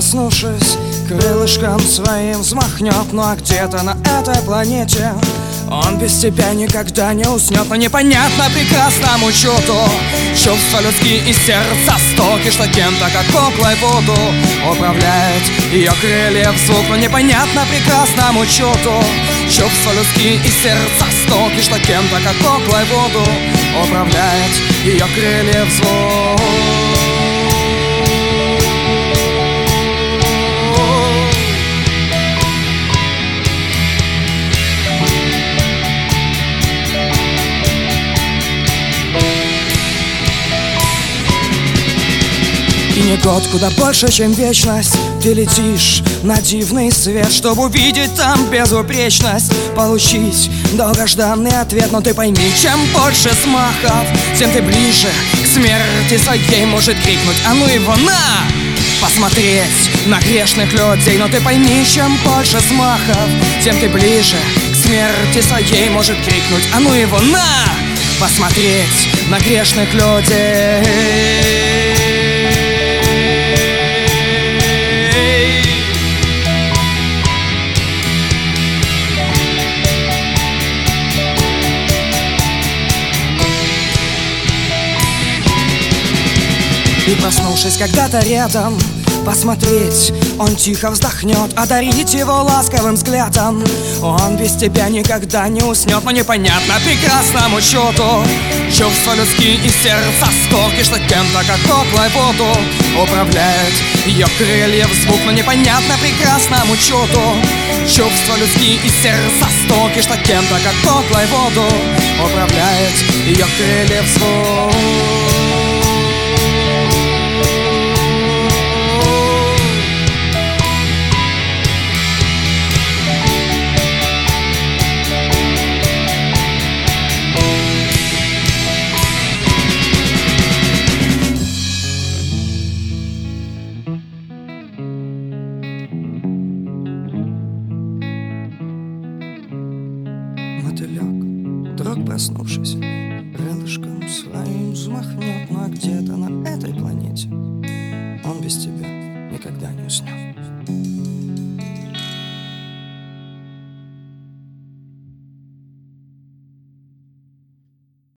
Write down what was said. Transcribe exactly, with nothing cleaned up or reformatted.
проснувшись, крылышком своим взмахнет. Ну а где-то на этой планете он без тебя никогда не уснет. Но непонятно прекрасному чуду чувства людские и сердца стоки, что кем-то как куклой воду управляет ее крылья в звук. Но непонятно прекрасному чуду чувства людские и сердца стоки, что кем-то как куклой воду управляет ее крылья в звук. И не год, куда больше, чем вечность. Ты летишь на дивный свет, чтобы увидеть там безупречность, получить долгожданный ответ. Но ты пойми, чем больше смахов, тем ты ближе к смерти своей. Может крикнуть: а ну его на! Посмотреть на грешных людей. Но ты пойми, чем больше смахов, тем ты ближе к смерти своей. Может крикнуть: а ну его на! Посмотреть на грешных людей. И проснувшись когда-то рядом, посмотреть, он тихо вздохнет, одарить его ласковым взглядом. Он без тебя никогда не уснет. Но непонятно прекрасному чуду чувства людские и сердца стоки, что кем-то как куклой воду управляет ее крылья в звук. Но непонятно прекрасному чуду чувства людские и сердца стоки, что кем-то как куклой воду управляет ее крылья в звук. Мотылек, вдруг проснувшись, крылышком своим взмахнет. Ну а где-то на этой планете он без тебя никогда не уснет.